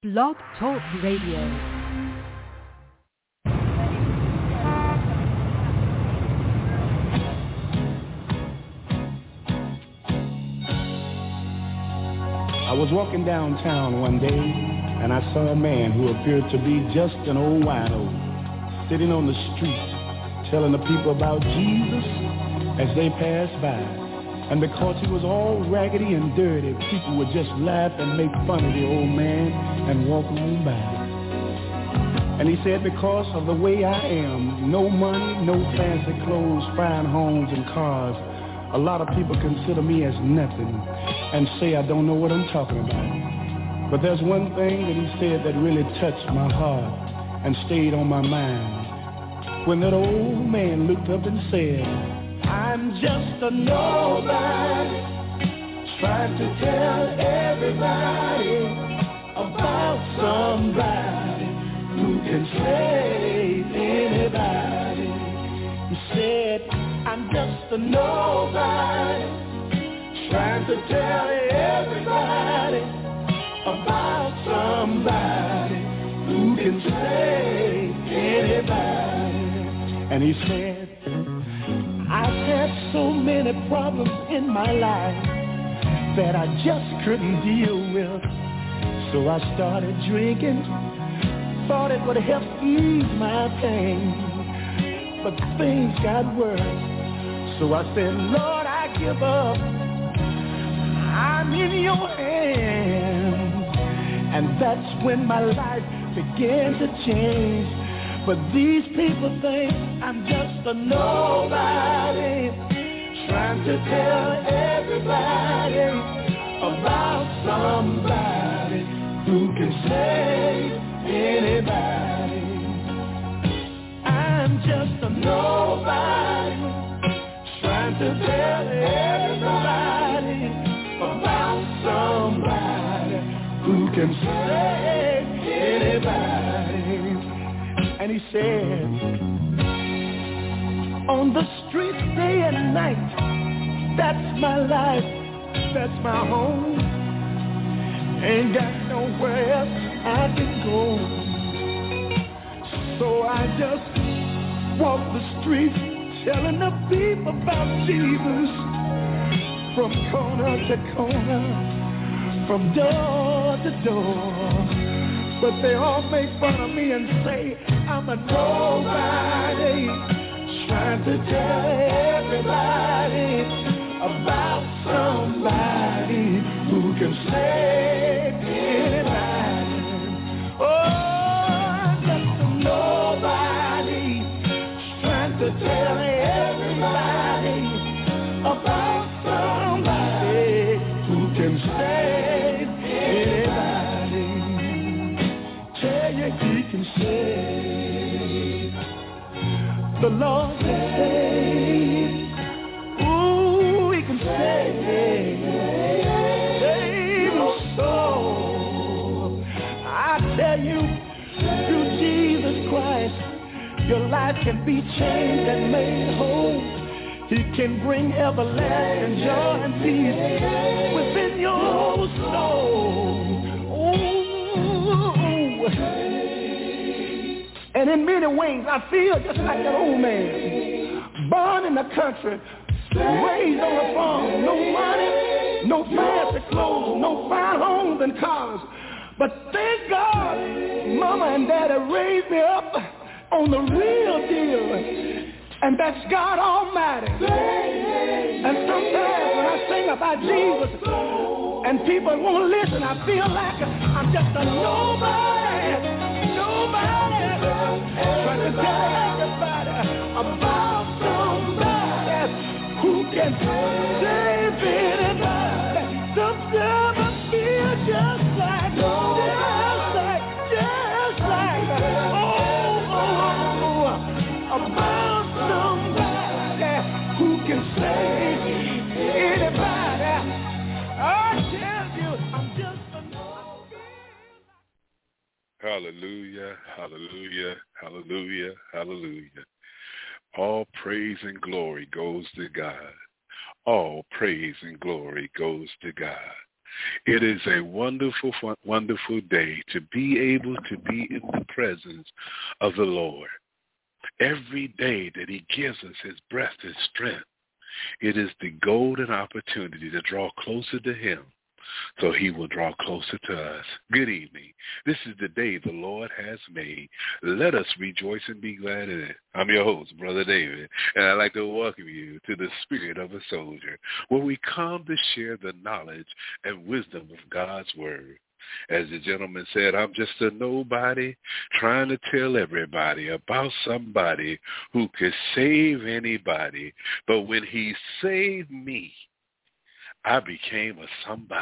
Blog Talk Radio. I was walking downtown one day, and I saw a man who appeared to be just an old wino, sitting on the street, telling the people about Jesus as they passed by. And because he was all raggedy and dirty, people would just laugh and make fun of the old man and walk on by. And he said, because of the way I am, no money, no fancy clothes, fine homes and cars, a lot of people consider me as nothing and say I don't know what I'm talking about. But there's one thing that he said that really touched my heart and stayed on my mind. When that old man looked up and said, I'm just a nobody, trying to tell everybody about somebody who can save anybody. He said, I'm just a nobody, trying to tell everybody about somebody who can save anybody. And he said, I've had so many problems in my life that I just couldn't deal with. So I started drinking, thought it would help ease my pain. But things got worse. So I said, Lord, I give up. I'm in your hands. And that's when my life began to change. But these people think I'm just a nobody, trying to tell everybody about somebody who can save anybody. I'm just a nobody, trying to tell everybody about somebody who can save anybody. And he said, on the streets day and night, that's my life, that's my home. Ain't got nowhere else I can go. So I just walk the streets telling the people about Jesus, from corner to corner, from door to door. But they all make fun of me and say I'm a nobody, trying to tell everybody about somebody who can save anybody. Oh, I'm just a nobody, trying to tell everybody about somebody who can save anybody. Tell you he can save. The Lord can save. Ooh, he can save. Save your soul. I tell you, through Jesus Christ, your life can be changed and made whole. He can bring everlasting joy and peace within your soul. And in many ways, I feel just like that old man, born in the country, raised on a farm, no money, no fancy clothes, no fine homes and cars. But thank God, Mama and Daddy raised me up on the real deal, and that's God Almighty. And sometimes when I sing about Jesus, and people won't listen, I feel like I'm just a nobody, trying to tell everybody about somebody who can save anybody. Sometimes I feel just like, about somebody who can save anybody. I tell you, I'm just a nobody. Hallelujah, hallelujah, hallelujah, hallelujah. All praise and glory goes to God. All praise and glory goes to God. It is a wonderful, wonderful day to be able to be in the presence of the Lord. Every day that he gives us his breath, his strength, it is the golden opportunity to draw closer to him so he will draw closer to us. Good evening. This is the day the Lord has made. Let us rejoice and be glad in it. I'm your host, Brother David, and I'd like to welcome you to the Spirit of a Soldier, where we come to share the knowledge and wisdom of God's Word. As the gentleman said, I'm just a nobody trying to tell everybody about somebody who could save anybody. But when he saved me, I became a somebody.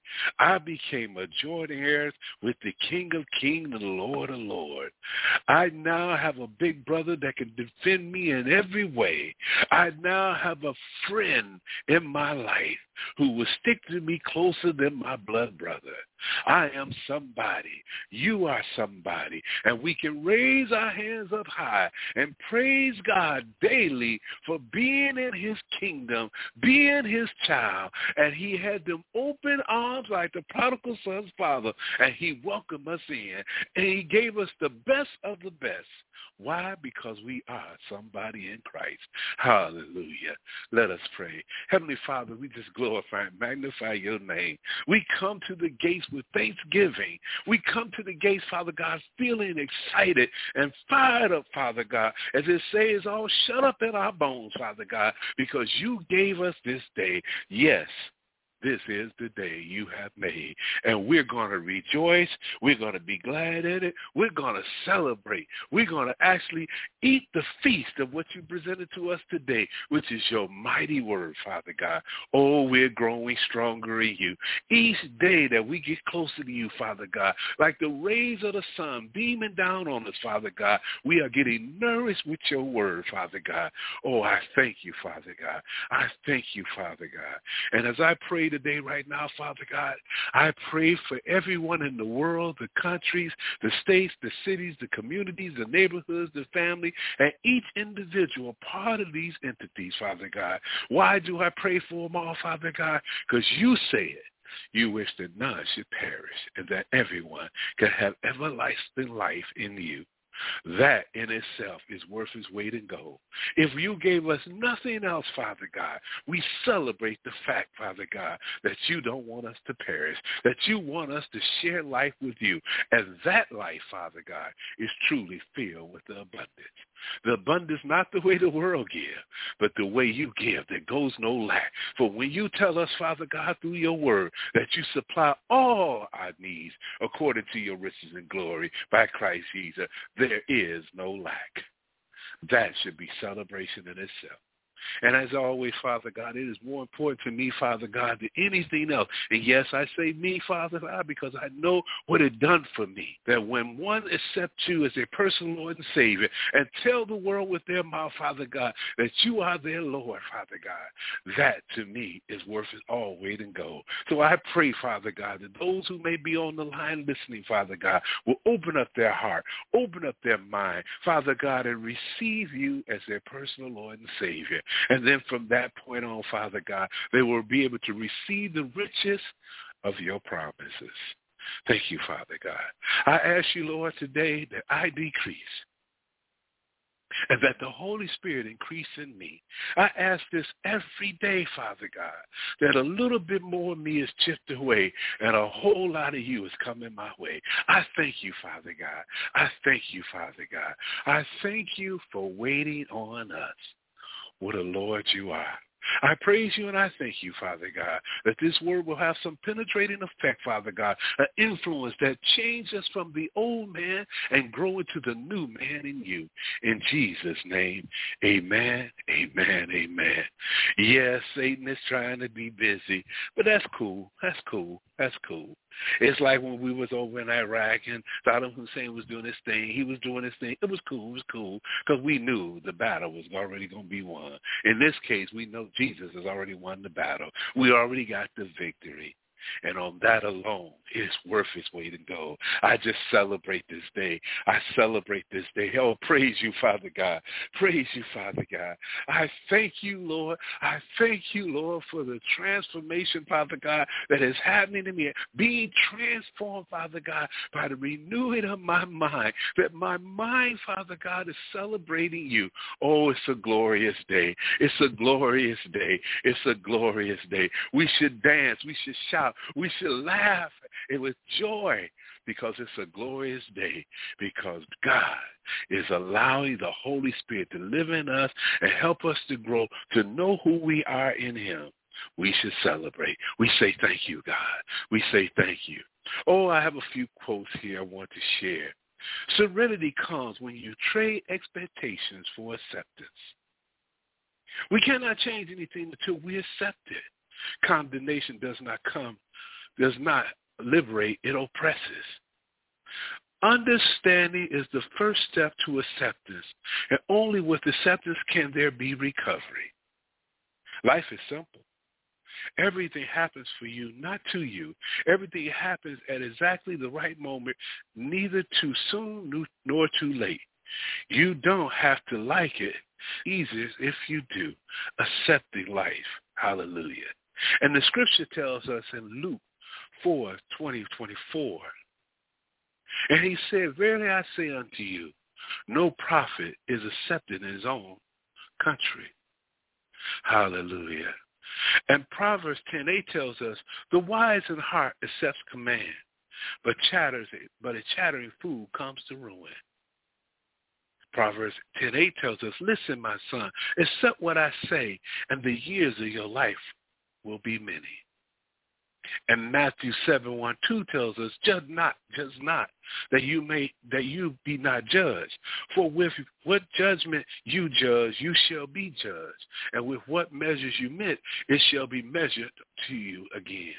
I became a joint heir with the King of Kings and the Lord of Lords. I now have a big brother that can defend me in every way. I now have a friend in my life who will stick to me closer than my blood brother. I am somebody. You are somebody. And we can raise our hands up high and praise God daily for being in his kingdom, being his child. And he had them open arms like the prodigal son's father, and he welcomed us in. And he gave us the best of the best. Why? Because we are somebody in Christ. Hallelujah. Let us pray. Heavenly Father, we just glorify and magnify your name. We come to the gates with thanksgiving. We come to the gates, Father God, feeling excited and fired up, Father God, as it says, all shut up in our bones, Father God, because you gave us this day. Yes, this is the day you have made, and we're going to rejoice. We're going to be glad in it. We're going to celebrate. We're going to actually eat the feast of what you presented to us today, which is your mighty word, Father God. Oh, we're growing stronger in you. Each day that we get closer to you, Father God, like the rays of the sun beaming down on us, Father God, we are getting nourished with your word, Father God. Oh, I thank you, Father God. I thank you, Father God. And as I pray today right now, Father God, I pray for everyone in the world, the countries, the states, the cities, the communities, the neighborhoods, the family, and each individual part of these entities, Father God. Why do I pray for them all, Father God? Because you said you wish that none should perish and that everyone can have everlasting life in you. That in itself is worth its weight in gold. If you gave us nothing else, Father God, we celebrate the fact, Father God, that you don't want us to perish, that you want us to share life with you. And that life, Father God, is truly filled with the abundance. The abundance not the way the world gives, but the way you give, that goes no lack. For when you tell us, Father God, through your word, that you supply all our needs according to your riches and glory by Christ Jesus, there is no lack. That should be celebration in itself. And as always, Father God, it is more important to me, Father God, than anything else. And yes, I say me, Father God, because I know what it done for me. That when one accepts you as their personal Lord and Savior and tell the world with their mouth, Father God, that you are their Lord, Father God, that to me is worth it all weight in gold. So I pray, Father God, that those who may be on the line listening, Father God, will open up their heart, open up their mind, Father God, and receive you as their personal Lord and Savior. And then from that point on, Father God, they will be able to receive the riches of your promises. Thank you, Father God. I ask you, Lord, today that I decrease and that the Holy Spirit increase in me. I ask this every day, Father God, that a little bit more of me is chipped away and a whole lot of you is coming my way. I thank you, Father God. I thank you, Father God. I thank you for waiting on us. What a Lord you are. I praise you and I thank you, Father God, that this word will have some penetrating effect, Father God, an influence that changes us from the old man and grow into the new man in you. In Jesus' name, amen, amen, amen. Yes, Satan is trying to be busy, but that's cool. That's cool. That's cool. It's like when we was over in Iraq and Saddam Hussein was doing his thing. He was doing his thing. It was cool. It was cool because we knew the battle was already going to be won. In this case, we know Jesus has already won the battle. We already got the victory. And on that alone, it's worth its weight in gold. I just celebrate this day. I celebrate this day. Oh, praise you, Father God. Praise you, Father God. I thank you, Lord. I thank you, Lord, for the transformation, Father God, that is happening in me. Being transformed, Father God, by the renewing of my mind. That my mind, Father God, is celebrating you. Oh, it's a glorious day. It's a glorious day. It's a glorious day. We should dance. We should shout. We should laugh and with joy because it's a glorious day, because God is allowing the Holy Spirit to live in us and help us to grow, to know who we are in him. We should celebrate. We say thank you, God. We say thank you. Oh, I have a few quotes here I want to share. Serenity comes when you trade expectations for acceptance. We cannot change anything until we accept it. Condemnation does not liberate, it oppresses. Understanding is the first step to acceptance, and only with acceptance can there be recovery. Life is simple. Everything happens for you, not to you. Everything happens at exactly the right moment, neither too soon nor too late. You don't have to like it. Easier if you do. Accepting life. Hallelujah. And the scripture tells us in Luke 4:20-24, and he said, verily I say unto you, no prophet is accepted in his own country. Hallelujah. And Proverbs 10:8 tells us, the wise in heart accepts command, but a chattering fool comes to ruin. Proverbs 10:8 tells us, listen, my son, accept what I say, and the years of your life will be many. And Matthew 7:1-2 tells us, judge not, that you be not judged. For with what judgment you judge, you shall be judged. And with what measures you meet, it shall be measured to you again.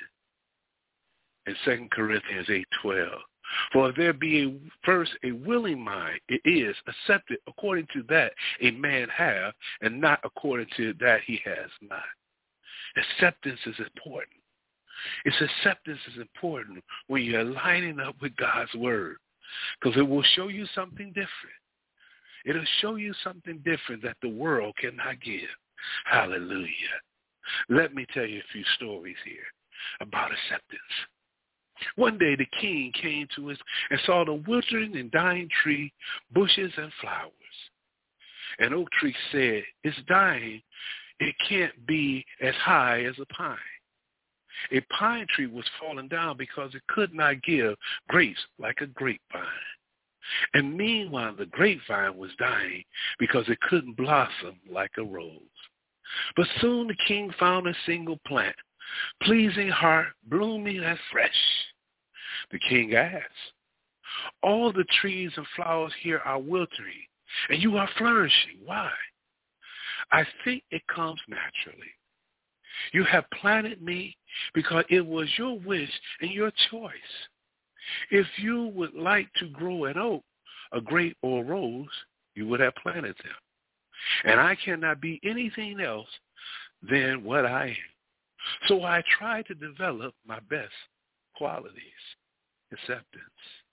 In 2 Corinthians 8:12, for if there be first a willing mind, it is accepted according to that a man have, and not according to that he has not. Acceptance is important. Acceptance is important when you're lining up with God's word, because it will show you something different. It'll show you something different that the world cannot give. Hallelujah. Let me tell you a few stories here about acceptance. One day the king came to us and saw the withering and dying tree, bushes and flowers. An oak tree said, it's dying. It can't be as high as a pine. A pine tree was falling down because it could not give grapes like a grapevine. And meanwhile, the grapevine was dying because it couldn't blossom like a rose. But soon the king found a single plant, pleasing heart, blooming and fresh. The king asked, all the trees and flowers here are wilting, and you are flourishing. Why? I think it comes naturally. You have planted me because it was your wish and your choice. If you would like to grow an oak, a grape, or a rose, you would have planted them. And I cannot be anything else than what I am. So I try to develop my best qualities. Acceptance.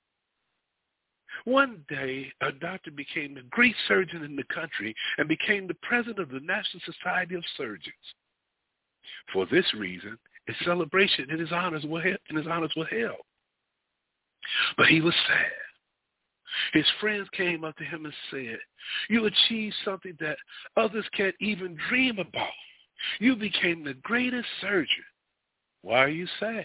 One day, a doctor became the great surgeon in the country and became the president of the National Society of Surgeons. For this reason, his celebration and his honors were held. But he was sad. His friends came up to him and said, you achieved something that others can't even dream about. You became the greatest surgeon. Why are you sad?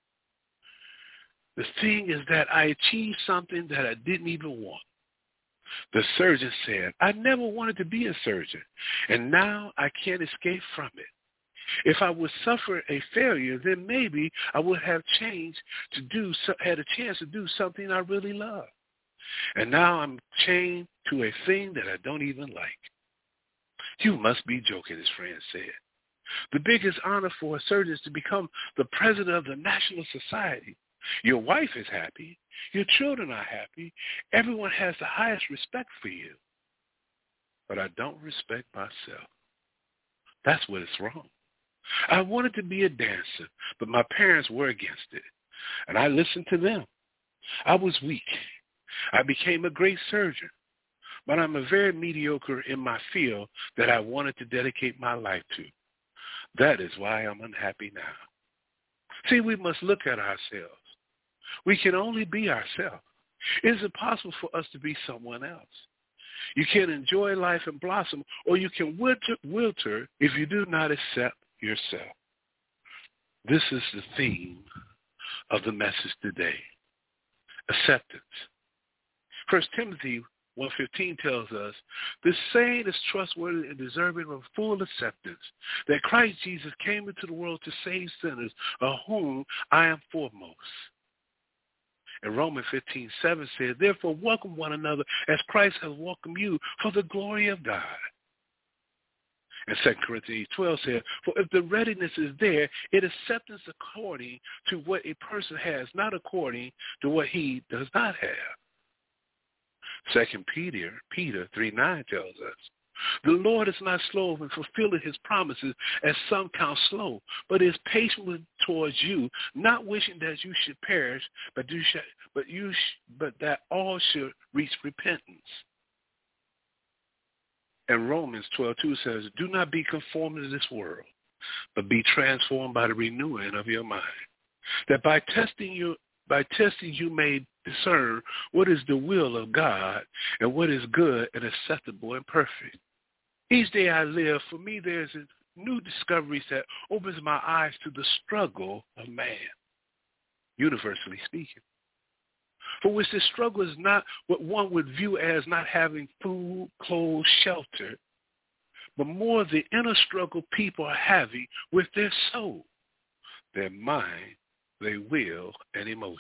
The thing is that I achieved something that I didn't even want. The surgeon said, I never wanted to be a surgeon, and now I can't escape from it. If I would suffer a failure, then maybe I would have had a chance to do something I really love. And now I'm chained to a thing that I don't even like. You must be joking, his friend said. The biggest honor for a surgeon is to become the president of the National Society. Your wife is happy. Your children are happy. Everyone has the highest respect for you. But I don't respect myself. That's what is wrong. I wanted to be a dancer, but my parents were against it, and I listened to them. I was weak. I became a great surgeon, but I'm a very mediocre in my field that I wanted to dedicate my life to. That is why I'm unhappy now. See, we must look at ourselves. We can only be ourselves. It is impossible for us to be someone else. You can enjoy life and blossom, or you can wilter if you do not accept yourself. This is the theme of the message today, acceptance. 1 Timothy 1:15 tells us, this saying is trustworthy and deserving of full acceptance, that Christ Jesus came into the world to save sinners, of whom I am foremost. And Romans 15:7 says, therefore welcome one another as Christ has welcomed you for the glory of God. And 2 Corinthians 12 says, for if the readiness is there, it is acceptance according to what a person has, not according to what he does not have. 2 Peter 3:9 tells us, the Lord is not slow in fulfilling his promises, as some count slow, but is patient towards you, not wishing that you should perish, but that all should reach repentance. And Romans 12:2 says, do not be conformed to this world, but be transformed by the renewing of your mind, that by testing you may discern what is the will of God and what is good and acceptable and perfect. Each day I live, for me there's a new discoveries that opens my eyes to the struggle of man, universally speaking, for which this struggle is not what one would view as not having food, clothes, shelter, but more the inner struggle people are having with their soul, their mind, their will, and emotions.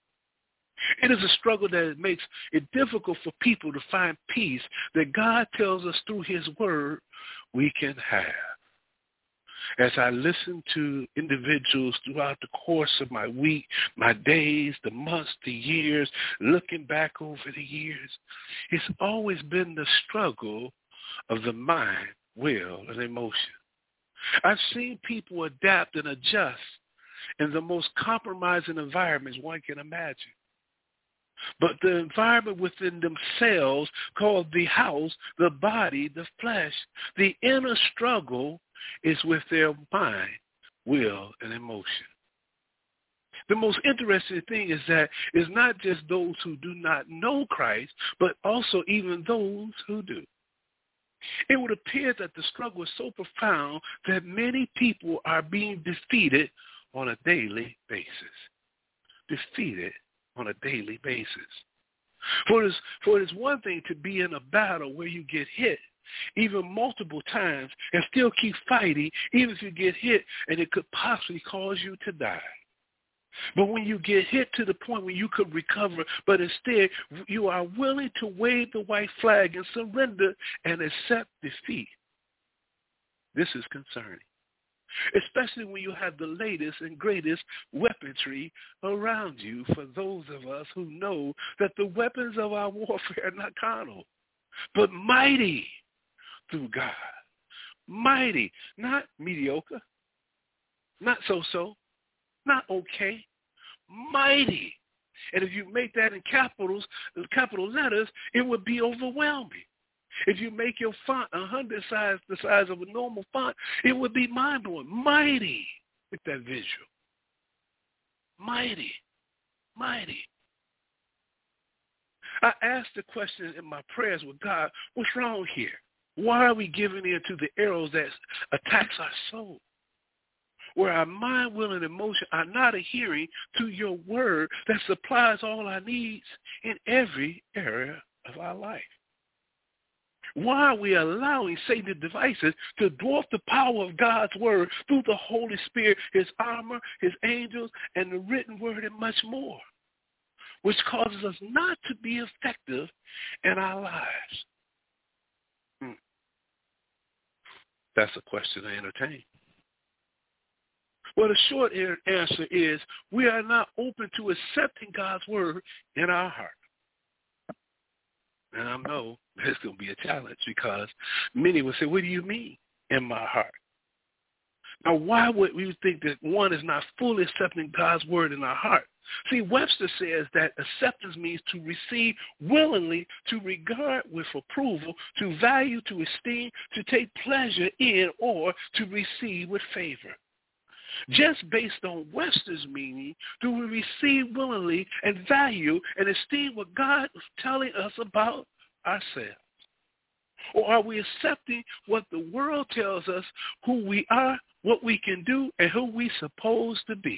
It is a struggle that makes it difficult for people to find peace that God tells us through his word we can have. As I listen to individuals throughout the course of my week, my days, the months, the years, looking back over the years, it's always been the struggle of the mind, will, and emotion. I've seen people adapt and adjust in the most compromising environments one can imagine. But the environment within themselves, called the house, the body, the flesh, the inner struggle is with their mind, will, and emotion. The most interesting thing is that it's not just those who do not know Christ, but also even those who do. It would appear that the struggle is so profound that many people are being defeated on a daily basis. Defeated on a daily basis. For it is one thing to be in a battle where you get hit even multiple times and still keep fighting, even if you get hit and it could possibly cause you to die. But when you get hit to the point where you could recover, but instead you are willing to wave the white flag and surrender and accept defeat, this is concerning. Especially when you have the latest and greatest weaponry around you, for those of us who know that the weapons of our warfare are not carnal, but mighty through God. Mighty, not mediocre, not so-so, not okay, mighty. And if you make that in capital letters, it would be overwhelming. If you make your font 100 size the size of a normal font, it would be mind-blowing. Mighty with that visual. Mighty. Mighty. I asked the question in my prayers with God, what's wrong here? Why are we giving in to the arrows that attacks our soul? Where our mind, will, and emotion are not adhering to your word that supplies all our needs in every area of our life. Why are we allowing Satan's devices to dwarf the power of God's word through the Holy Spirit, his armor, his angels, and the written word, and much more, which causes us not to be effective in our lives? That's a question I entertain. Well, the short answer is we are not open to accepting God's word in our heart. And I know there's going to be a challenge because many will say, what do you mean in my heart? Now, why would we think that one is not fully accepting God's word in our heart? See, Webster says that acceptance means to receive willingly, to regard with approval, to value, to esteem, to take pleasure in, or to receive with favor. Just based on Webster's meaning, do we receive willingly and value and esteem what God is telling us about ourselves? Or are we accepting what the world tells us who we are, what we can do, and who we're supposed to be?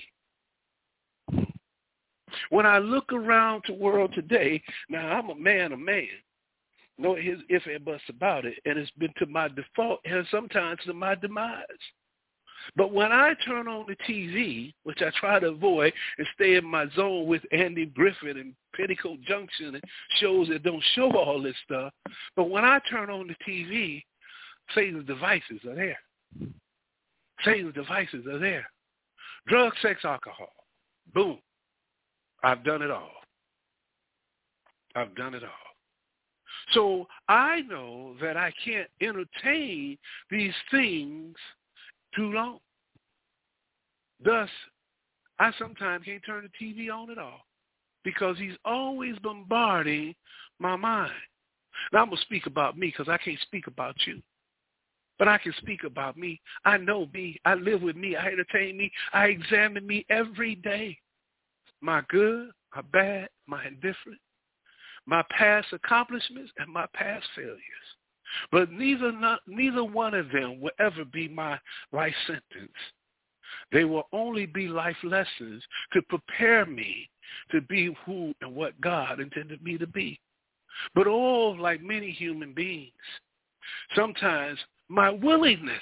When I look around the world today, now I'm a man of man. No ifs and buts about it, and it's been to my default and sometimes to my demise. But when I turn on the TV, which I try to avoid and stay in my zone with Andy Griffith and Petticoat Junction and shows that don't show all this stuff, but when I turn on the TV, Satan's devices are there. Satan's devices are there. Drug, sex, alcohol. Boom. I've done it all. I've done it all. So I know that I can't entertain these things too long. Thus, I sometimes can't turn the TV on at all because he's always bombarding my mind. Now, I'm going to speak about me because I can't speak about you. But I can speak about me. I know me. I live with me. I entertain me. I examine me every day. My good, my bad, my indifferent, my past accomplishments, and my past failures. But neither one of them will ever be my life sentence. They will only be life lessons to prepare me to be who and what God intended me to be. But all, like many human beings, sometimes my willingness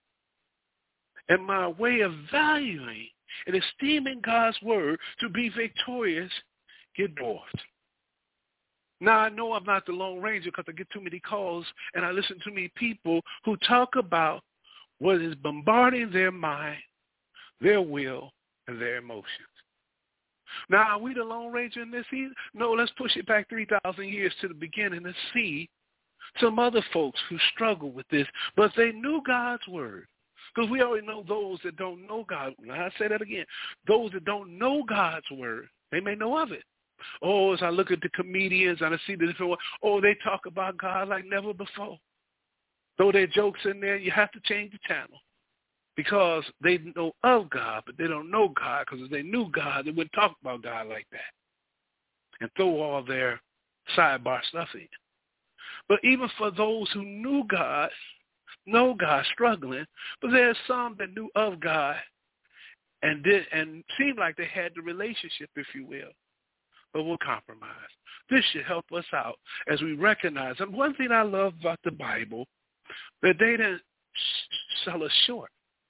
and my way of valuing and esteeming God's word to be victorious get dwarfed. Now, I know I'm not the Lone Ranger because I get too many calls and I listen to many people who talk about what is bombarding their mind, their will, and their emotions. Now, are we the Lone Ranger in this either? No, let's push it back 3,000 years to the beginning and see some other folks who struggle with this, but they knew God's word. Because we already know those that don't know God. Now, I say that again. Those that don't know God's word, they may know of it. Oh, as I look at the comedians and I see the different ones, oh, they talk about God like never before. Throw their jokes in there, you have to change the channel. Because they know of God, but they don't know God. Because if they knew God, they wouldn't talk about God like that. And throw all their sidebar stuff in. But even for those who knew God, know God, struggling, but there's some that knew of God and seemed like they had the relationship, if you will, but will compromise. This should help us out as we recognize. And one thing I love about the Bible, that they didn't sell us short.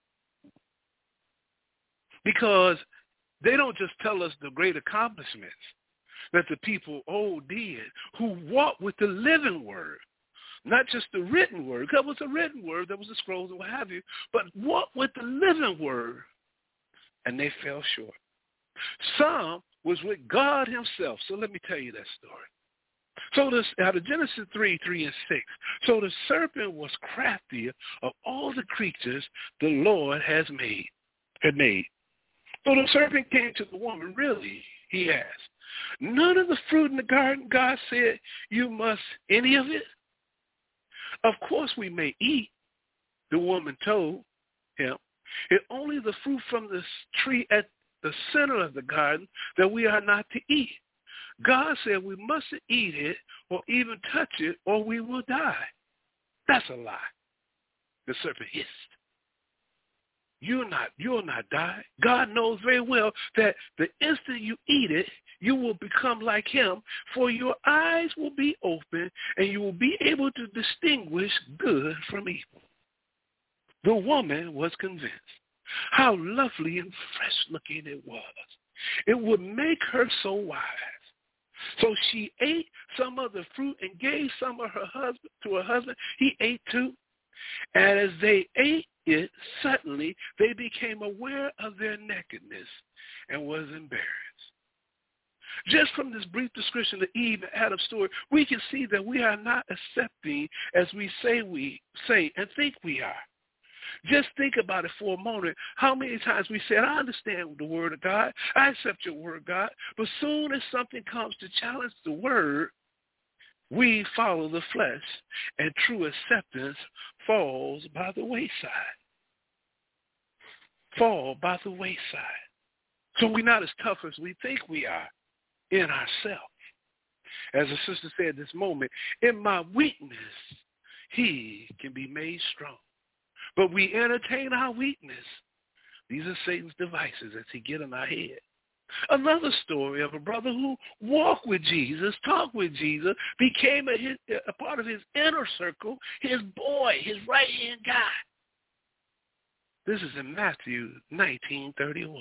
Because they don't just tell us the great accomplishments that the people old did who walked with the living word. Not just the written word. That was a written word. There was the scrolls and what have you. But what with the living word? And they fell short. Some was with God himself. So let me tell you that story. So out of Genesis 3, 3 and 6. So the serpent was craftier of all the creatures the Lord had made. So the serpent came to the woman. Really, he asked, none of the fruit in the garden God said you must, any of it? Of course we may eat, the woman told him. It's only the fruit from the tree at the center of the garden that we are not to eat. God said we mustn't eat it or even touch it or we will die. That's a lie. The serpent hissed. You'll not die. God knows very well that the instant you eat it, you will become like him, for your eyes will be open and you will be able to distinguish good from evil. The woman was convinced. How lovely and fresh looking it was. It would make her so wise. So she ate some of the fruit and gave some of to her husband. He ate too. And as they ate it, suddenly they became aware of their nakedness and was embarrassed. Just from this brief description of Eve and Adam's story, we can see that we are not accepting as we say and think we are. Just think about it for a moment. How many times we said, I understand the word of God. I accept your word, God. But soon as something comes to challenge the word, we follow the flesh, and true acceptance falls by the wayside. Fall by the wayside. So we're not as tough as we think we are in ourselves. As the sister said this moment, in my weakness, he can be made strong. But we entertain our weakness. These are Satan's devices as he get in our head. Another story of a brother who walked with Jesus, talked with Jesus, became a part of his inner circle, his boy, his right-hand guy. This is in Matthew 19:31.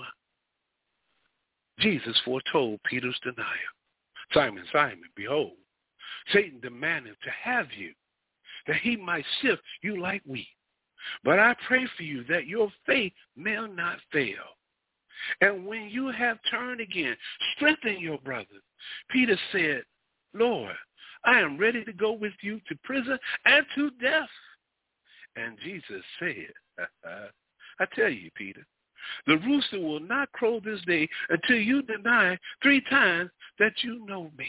Jesus foretold Peter's denial. Simon, Simon, behold, Satan demanded to have you, that he might sift you like wheat. But I pray for you that your faith may not fail. And when you have turned again, strengthen your brothers. Peter said, Lord, I am ready to go with you to prison and to death. And Jesus said, I tell you, Peter, the rooster will not crow this day until you deny 3 times that you know me.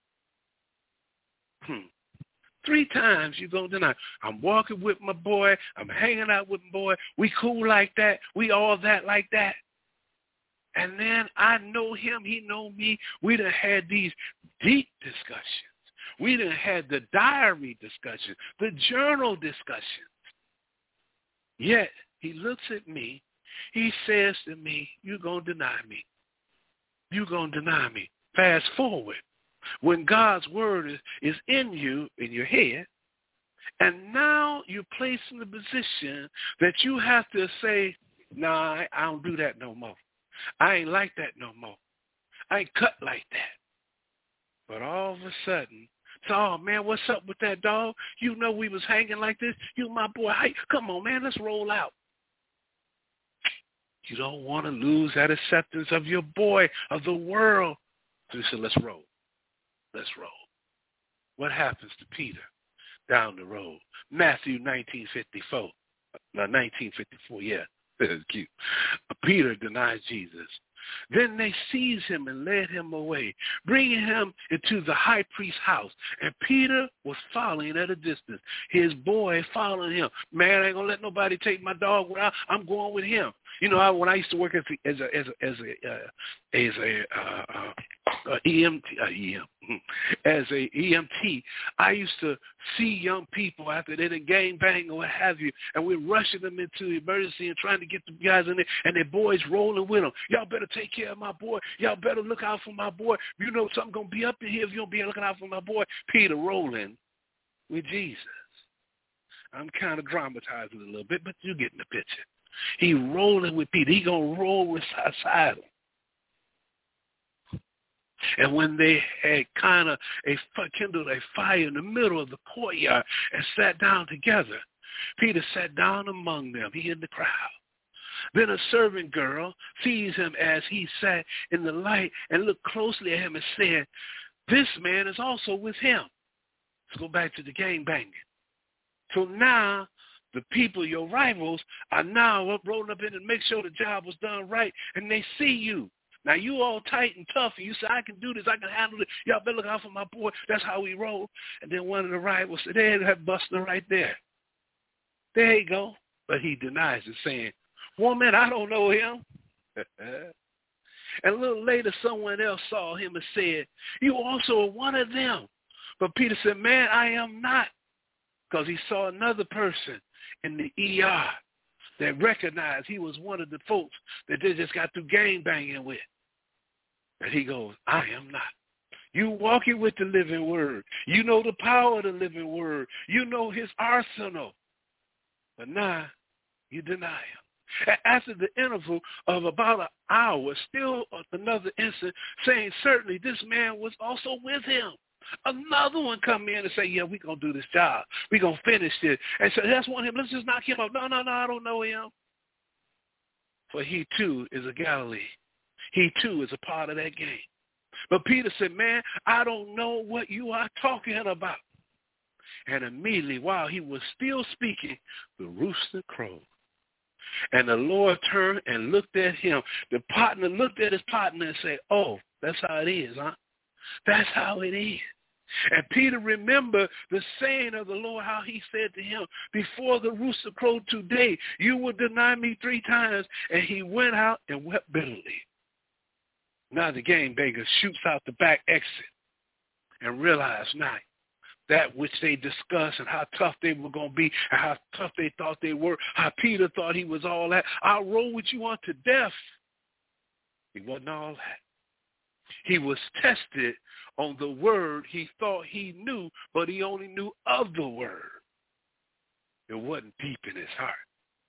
3 times you're going to deny. I'm walking with my boy. I'm hanging out with my boy. We cool like that. We all that like that. And then I know him. He know me. We done had these deep discussions. We done had the diary discussions, the journal discussions. Yet he looks at me. He says to me, you're going to deny me. You're going to deny me. Fast forward. When God's word is in you, in your head, and now you're placed in the position that you have to say, nah, I don't do that no more. I ain't like that no more. I ain't cut like that. But all of a sudden, oh, man, what's up with that dog? You know we was hanging like this. You my boy. Hey, come on, man, let's roll out. You don't want to lose that acceptance of your boy, of the world. So he said, let's roll. Let's roll. What happens to Peter down the road? Matthew 19:54. 19:54, yeah. That's cute. Peter denies Jesus. Then they seized him and led him away, bringing him into the high priest's house. And Peter was following at a distance. His boy following him. Man, I ain't gonna let nobody take my dog without. I'm going with him. You know, when I used to work as a EMT, I used to see young people after they done gang bang or what have you, and we're rushing them into emergency and trying to get the guys in there, and their boys rolling with them. Y'all better take care of my boy. Y'all better look out for my boy. You know something gonna be up in here if you don't be looking out for my boy. Peter rolling with Jesus. I'm kind of dramatizing a little bit, but you getting the picture. He rolling with Peter. He gonna roll beside him. And when they had kind of kindled a fire in the middle of the courtyard and sat down together, Peter sat down among them. He in the crowd. Then a servant girl sees him as he sat in the light and looked closely at him and said, "This man is also with him." Let's go back to the gang banging. So now the people, your rivals, are now rolling up in and make sure the job was done right, and they see you. Now, you all tight and tough, and you say, I can do this, I can handle it. Y'all better look out for my boy. That's how we roll. And then one of the rivals said, there, that Buster right there. There you go. But he denies it, saying, woman, I don't know him. And a little later, someone else saw him and said, you also are one of them. But Peter said, man, I am not. Because he saw another person in the ER that recognized he was one of the folks that they just got through gang banging with. And he goes, I am not. You walking with the living word. You know the power of the living word. You know his arsenal. But now you deny him. After the interval of about an hour, still another instant, saying certainly this man was also with him. Another one come in and say, yeah, we're going to do this job. We're going to finish this. And so that's one of him. Let's just knock him out. No, I don't know him. For he too is a Galilee. He too is a part of that game. But Peter said, man, I don't know what you are talking about. And immediately while he was still speaking, the rooster crowed. And the Lord turned and looked at him. The partner looked at his partner and said, oh, that's how it is, huh? That's how it is. And Peter remembered the saying of the Lord, how he said to him, before the rooster crowed today, you will deny me 3 times. And he went out and wept bitterly. Now the game beggar shoots out the back exit and realized now that which they discussed and how tough they were going to be and how tough they thought they were, how Peter thought he was all that. I'll roll with you unto death. He wasn't all that. He was tested on the word he thought he knew, but he only knew of the word. It wasn't deep in his heart.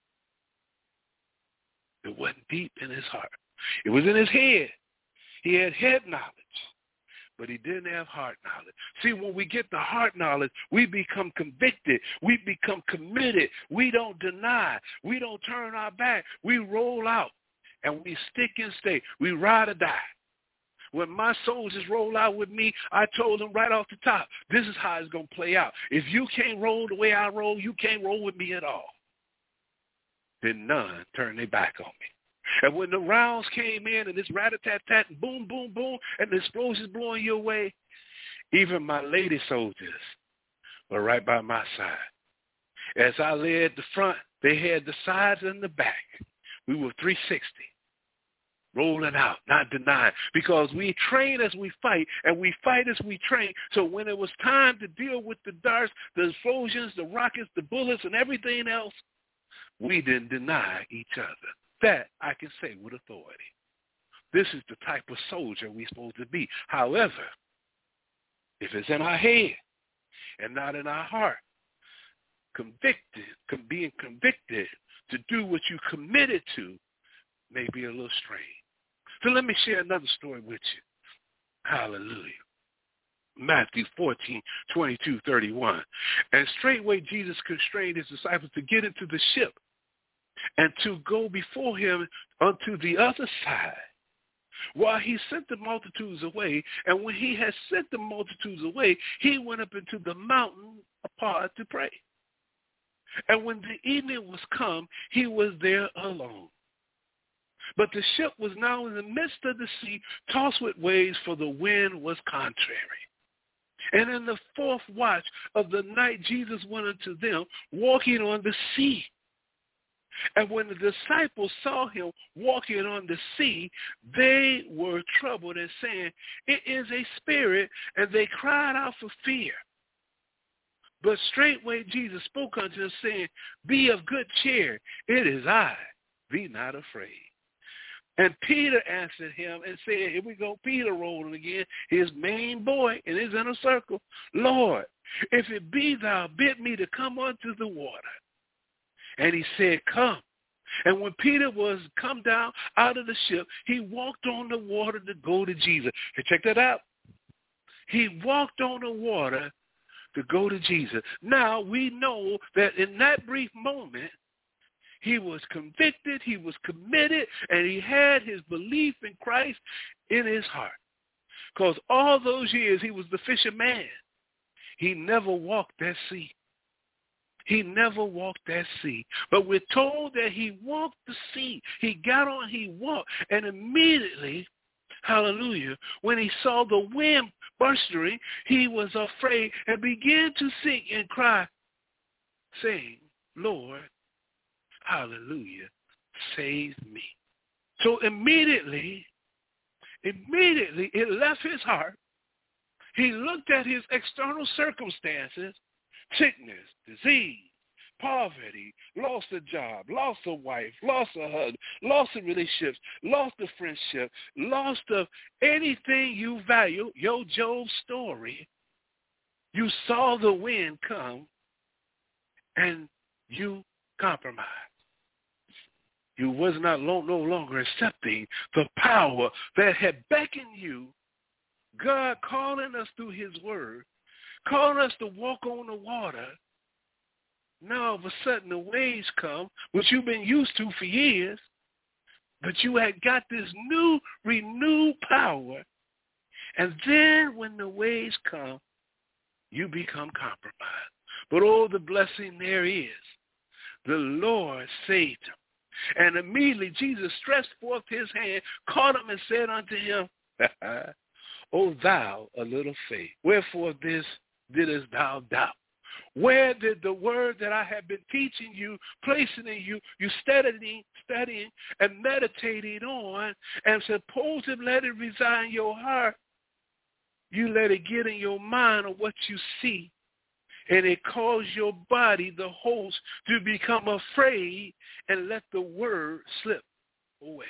It wasn't deep in his heart. It was in his head. He had head knowledge, but he didn't have heart knowledge. See, when we get the heart knowledge, we become convicted. We become committed. We don't deny. We don't turn our back. We roll out, and we stick and stay. We ride or die. When my soldiers roll out with me, I told them right off the top, this is how it's going to play out. If you can't roll the way I roll, you can't roll with me at all. Then none turn their back on me. And when the rounds came in and this rat-a-tat-tat and boom, boom, boom, and the explosions blowing your way, even my lady soldiers were right by my side. As I led the front, they had the sides and the back. We were 360. Rolling out, not denying, because we train as we fight, and we fight as we train. So when it was time to deal with the darts, the explosions, the rockets, the bullets, and everything else, we didn't deny each other. That I can say with authority. This is the type of soldier we're supposed to be. However, if it's in our head and not in our heart, being convicted to do what you committed to may be a little strange. So let me share another story with you. Hallelujah. Matthew 14:22-31. And straightway Jesus constrained his disciples to get into the ship and to go before him unto the other side, while he sent the multitudes away. And when he had sent the multitudes away, he went up into the mountain apart to pray. And when the evening was come, he was there alone. But the ship was now in the midst of the sea, tossed with waves, for the wind was contrary. And in the 4th watch of the night, Jesus went unto them, walking on the sea. And when the disciples saw him walking on the sea, they were troubled and saying, it is a spirit, and they cried out for fear. But straightway Jesus spoke unto them, saying, be of good cheer, it is I, be not afraid. And Peter answered him and said, here we go, Peter rolling again, his main boy in his inner circle, Lord, if it be thou, bid me to come unto the water. And he said, come. And when Peter was come down out of the ship, he walked on the water to go to Jesus. And check that out. He walked on the water to go to Jesus. Now we know that in that brief moment, he was convicted, he was committed, and he had his belief in Christ in his heart. Because all those years he was the fisherman. He never walked that sea. He never walked that sea. But we're told that he walked the sea. He got on, he walked. And immediately, hallelujah, when he saw the wind blustering, he was afraid and began to sink and cry, saying, Lord, hallelujah, save me. So immediately it left his heart. He looked at his external circumstances, sickness, disease, poverty, lost a job, lost a wife, lost a husband, lost of relationships, lost a friendship, lost of anything you value, your Job story. You saw the wind come and you compromised. You was no longer accepting the power that had beckoned you, God calling us through his word, calling us to walk on the water. Now all of a sudden the waves come, which you've been used to for years, but you had got this new, renewed power. And then when the waves come, you become compromised. But oh, the blessing there is. The Lord saved him. And immediately Jesus stretched forth his hand, caught him, and said unto him, O thou of little faith, wherefore this didst thou doubt? Where did the word that I have been teaching you, placing in you, you studying and meditating on, and suppose it let it reside in your heart, you let it get in your mind of what you see, and it cause your body, the host, to become afraid and let the word slip away.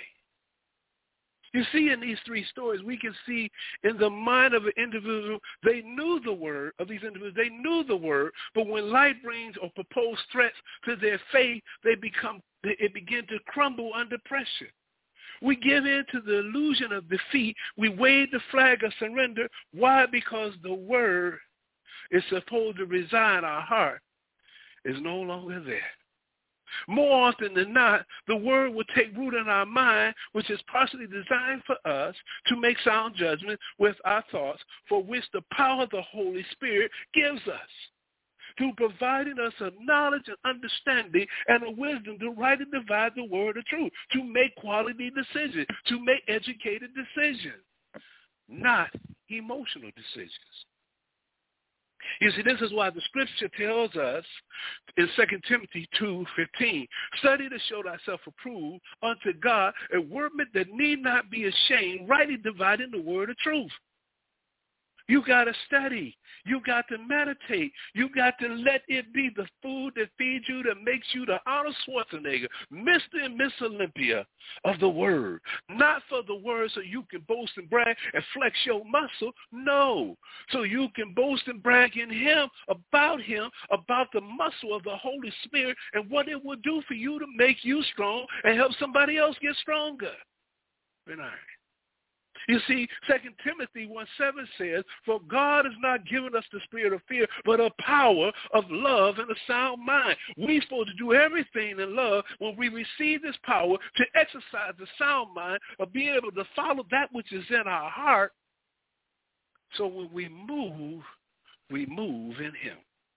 You see, in these three stories, we can see in the mind of an individual, they knew the word of these individuals. They knew the word, but when light brings or proposed threats to their faith, it begin to crumble under pressure. We give in to the illusion of defeat. We wave the flag of surrender. Why? Because the word is supposed to reside in our heart is no longer there. More often than not, the word will take root in our mind, which is partially designed for us to make sound judgment with our thoughts, for which the power of the Holy Spirit gives us, through providing us a knowledge and understanding and a wisdom to rightly divide the word of truth, to make quality decisions, to make educated decisions, not emotional decisions. You see, this is why the scripture tells us in 2 Timothy 2:15, study to show thyself approved unto God, a workman that need not be ashamed, rightly dividing the word of truth. You got to study. You got to meditate. You got to let it be the food that feeds you, that makes you the Arnold Schwarzenegger, Mr. and Miss Olympia of the word. Not for the word so you can boast and brag and flex your muscle. No. So you can boast and brag in him, about the muscle of the Holy Spirit and what it will do for you to make you strong and help somebody else get stronger. Good night. You see, 2 Timothy 1:7 says, for God has not given us the spirit of fear, but a power of love and a sound mind. We're supposed to do everything in love when we receive this power to exercise the sound mind of being able to follow that which is in our heart. So when we move in him.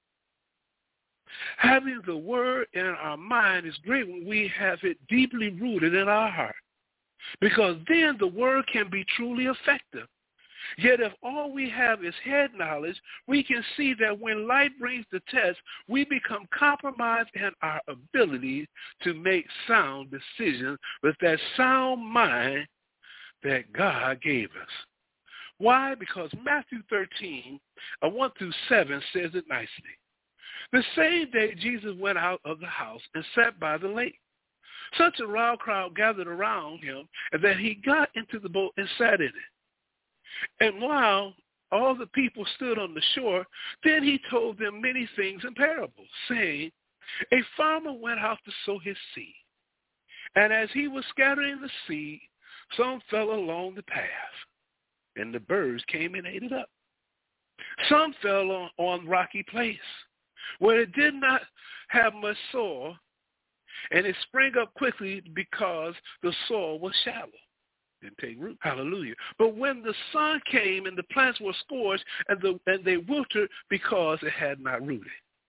Having the word in our mind is great when we have it deeply rooted in our heart, because then the word can be truly effective. Yet if all we have is head knowledge, we can see that when light brings the test, we become compromised in our ability to make sound decisions with that sound mind that God gave us. Why? Because Matthew 13, 1-7 says it nicely. The same day Jesus went out of the house and sat by the lake. Such a loud crowd gathered around him that he got into the boat and sat in it. And while all the people stood on the shore, then he told them many things in parables, saying, a farmer went out to sow his seed. And as he was scattering the seed, some fell along the path, and the birds came and ate it up. Some fell on rocky place, where it did not have much soil, and it sprang up quickly because the soil was shallow. Didn't take root. Hallelujah. But when the sun came and the plants were scorched, and they wilted because it had not rooted.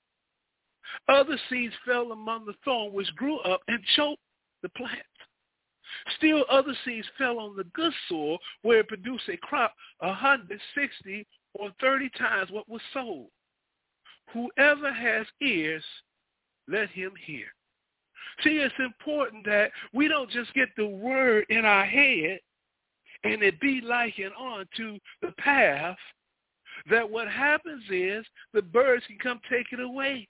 Other seeds fell among the thorn, which grew up and choked the plant. Still other seeds fell on the good soil, where it produced a crop 160 or 30 times what was sown. Whoever has ears, let him hear. See, it's important that we don't just get the word in our head and it be likened on to the path, that what happens is the birds can come take it away.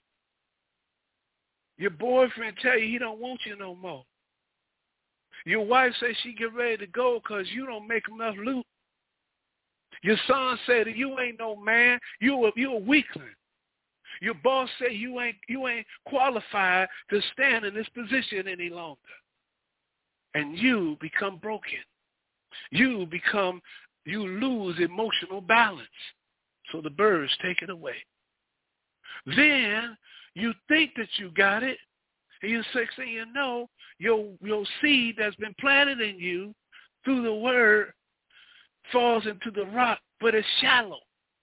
Your boyfriend tell you he don't want you no more. Your wife says she get ready to go because you don't make enough loot. Your son said that you ain't no man, you a weakling. Your boss say you ain't qualified to stand in this position any longer. And you become broken. You lose emotional balance. So the birds take it away. Then you think that you got it. And you say, you know, your seed that's been planted in you through the word falls into the rock, but it's shallow.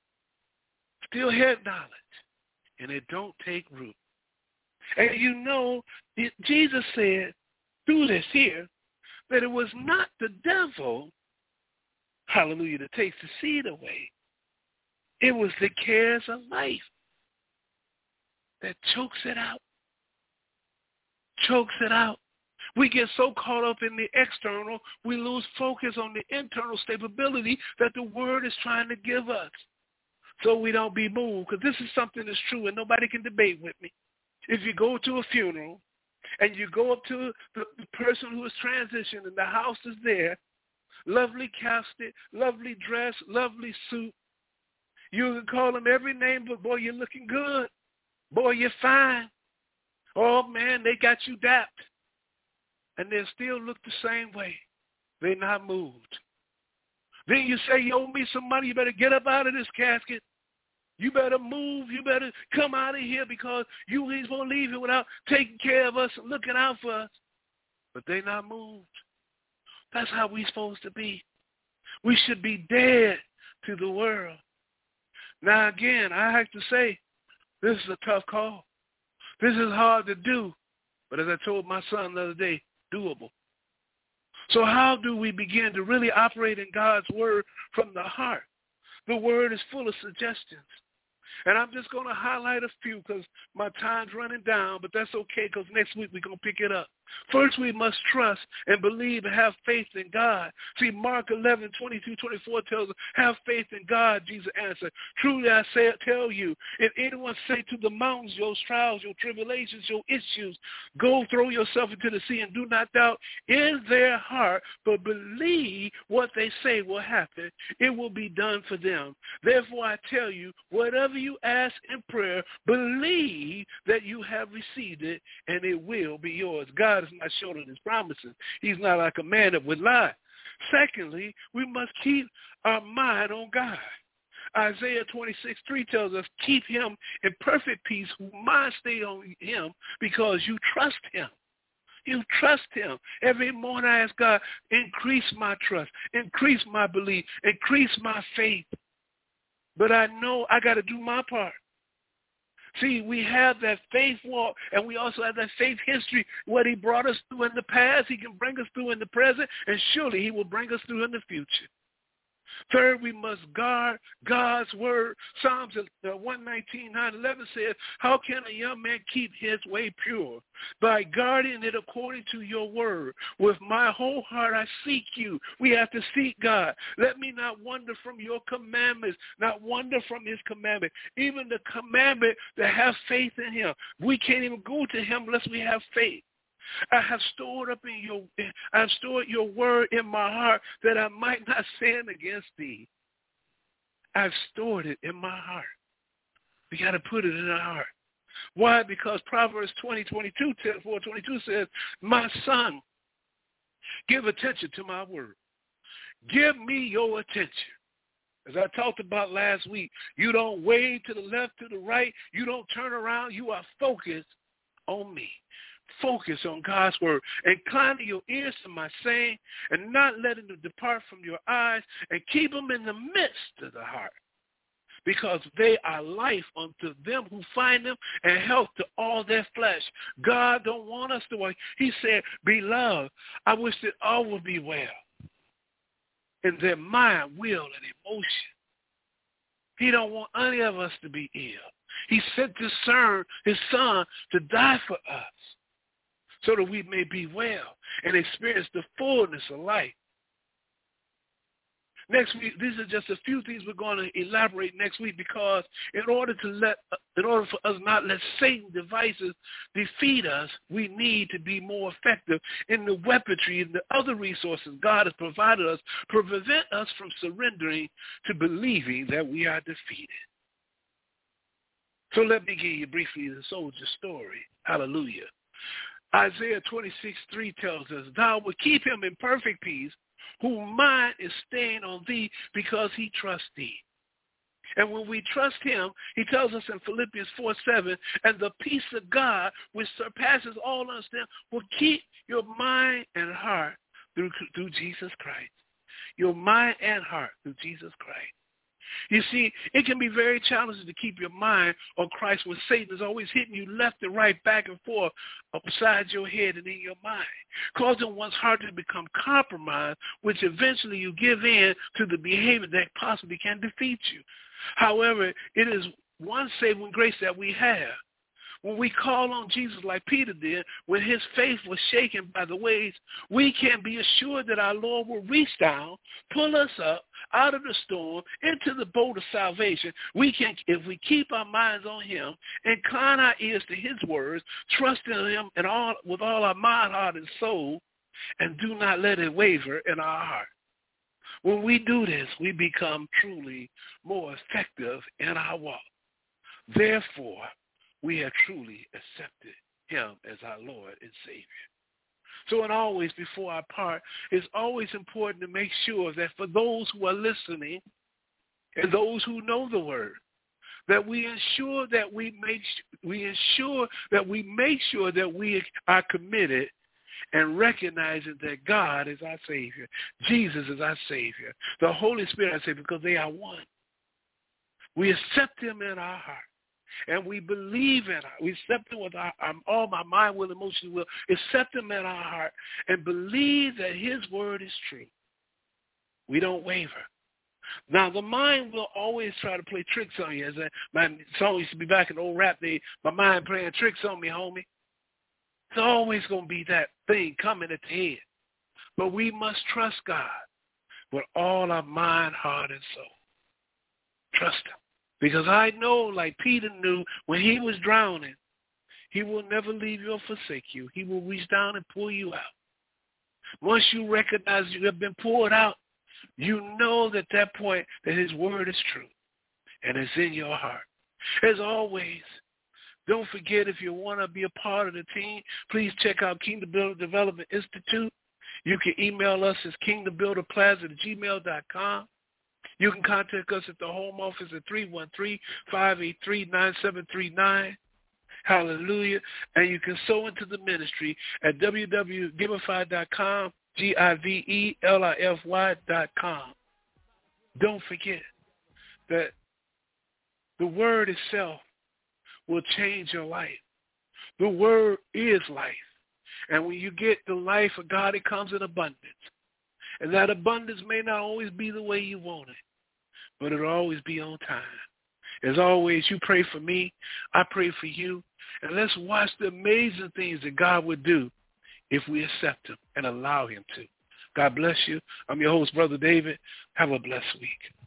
Still head knowledge. And it don't take root. And you know, Jesus said, through this here that it was not the devil, hallelujah, that takes the seed away. It was the cares of life that chokes it out. Chokes it out. We get so caught up in the external, we lose focus on the internal stability that the word is trying to give us. So we don't be moved, because this is something that's true and nobody can debate with me. If you go to a funeral and you go up to the person who is transitioned and the house is there, lovely casket, lovely dress, lovely suit, you can call them every name, but boy, you're looking good. Boy, you're fine. Oh, man, they got you dapped. And they still look the same way. They're not moved. Then you say, you owe me some money. You better get up out of this casket. You better move. You better come out of here, because you ain't going to leave here without taking care of us and looking out for us. But they're not moved. That's how we're supposed to be. We should be dead to the world. Now, again, I have to say, this is a tough call. This is hard to do. But as I told my son the other day, doable. So how do we begin to really operate in God's word from the heart? The word is full of suggestions. And I'm just going to highlight a few because my time's running down, but that's okay, because next week we're going to pick it up. First, we must trust and believe and have faith in God. See, Mark 11:22-24 tells us, have faith in God, Jesus answered. Truly I tell you, if anyone say to the mountains, your trials, your tribulations, your issues, go throw yourself into the sea and do not doubt in their heart, but believe what they say will happen, it will be done for them. Therefore I tell you, whatever you ask in prayer, believe that you have received it, and it will be yours. God is not short on his promises. He's not like a man that would lie. Secondly, we must keep our mind on God. Isaiah 26:3 tells us, keep him in perfect peace whose mind stay on him, because you trust him. You trust him. Every morning I ask God, increase my trust, increase my belief, increase my faith. But I know I got to do my part. See, we have that faith walk, and we also have that faith history. What he brought us through in the past, he can bring us through in the present, and surely he will bring us through in the future. Third, we must guard God's word. Psalms 119:9-11 says, how can a young man keep his way pure? By guarding it according to your word. With my whole heart I seek you. We have to seek God. Let me not wander from your commandments, not wander from his commandment. Even the commandment to have faith in him. We can't even go to him unless we have faith. I have stored your word in my heart that I might not sin against thee. I've stored it in my heart. We got to put it in our heart. Why? Because Proverbs 20:22 says, my son, give attention to my word. Give me your attention. As I talked about last week, you don't wave to the left, to the right. You don't turn around. You are focused on me. Focus on God's word. Incline your ears to my saying, and not letting them depart from your eyes, and keep them in the midst of the heart, because they are life unto them who find them, and health to all their flesh. God don't want us to work. He said, beloved, I wish that all would be well in their mind, will, and emotion. He don't want any of us to be ill. He sent his son to die for us, so that we may be well and experience the fullness of life. Next week, these are just a few things we're going to elaborate next week, because in order for us not let Satan's devices defeat us, we need to be more effective in the weaponry and the other resources God has provided us to prevent us from surrendering to believing that we are defeated. So let me give you briefly the soldier story. Hallelujah. Isaiah 26:3 tells us, thou will keep him in perfect peace, whose mind is staying on thee, because he trusts thee. And when we trust him, he tells us in Philippians 4:7, and the peace of God, which surpasses all understanding, will keep your mind and heart through Jesus Christ. Your mind and heart through Jesus Christ. You see, it can be very challenging to keep your mind on Christ when Satan is always hitting you left and right, back and forth, upside your head and in your mind, causing one's heart to become compromised, which eventually you give in to the behavior that possibly can defeat you. However, it is one saving grace that we have. When we call on Jesus like Peter did, when his faith was shaken by the waves, we can be assured that our Lord will reach down, pull us up out of the storm into the boat of salvation. We can, if we keep our minds on him, incline our ears to his words, trust in him with all our mind, heart, and soul, and do not let it waver in our heart. When we do this, we become truly more effective in our walk. Therefore, we have truly accepted him as our Lord and Savior. So, and always before I part, it's always important to make sure that for those who are listening and those who know the word, that we ensure that we make sure that we are committed and recognizing that God is our Savior, Jesus is our Savior, the Holy Spirit our Savior, because they are one. We accept him in our heart. And we believe in it. We accept him with all my mind, will, emotion, will. Accept him in our heart and believe that his word is true. We don't waver. Now, the mind will always try to play tricks on you. As my song used to be back in the old rap days, my mind playing tricks on me, homie. It's always going to be that thing coming at the head. But we must trust God with all our mind, heart, and soul. Trust him. Because I know, like Peter knew, when he was drowning, he will never leave you or forsake you. He will reach down and pull you out. Once you recognize you have been pulled out, you know at that point that his word is true and it's in your heart. As always, don't forget, if you want to be a part of the team, please check out Kingdom Builder Development Institute. You can email us at kingdombuilderplaza@gmail.com. You can contact us at the home office at 313-583-9739. Hallelujah. And you can sow into the ministry at www.givelify.com, GIVELIFY.com. Don't forget that the word itself will change your life. The word is life. And when you get the life of God, it comes in abundance. And that abundance may not always be the way you want it, but it'll always be on time. As always, you pray for me, I pray for you, and let's watch the amazing things that God would do if we accept him and allow him to. God bless you. I'm your host, Brother David. Have a blessed week.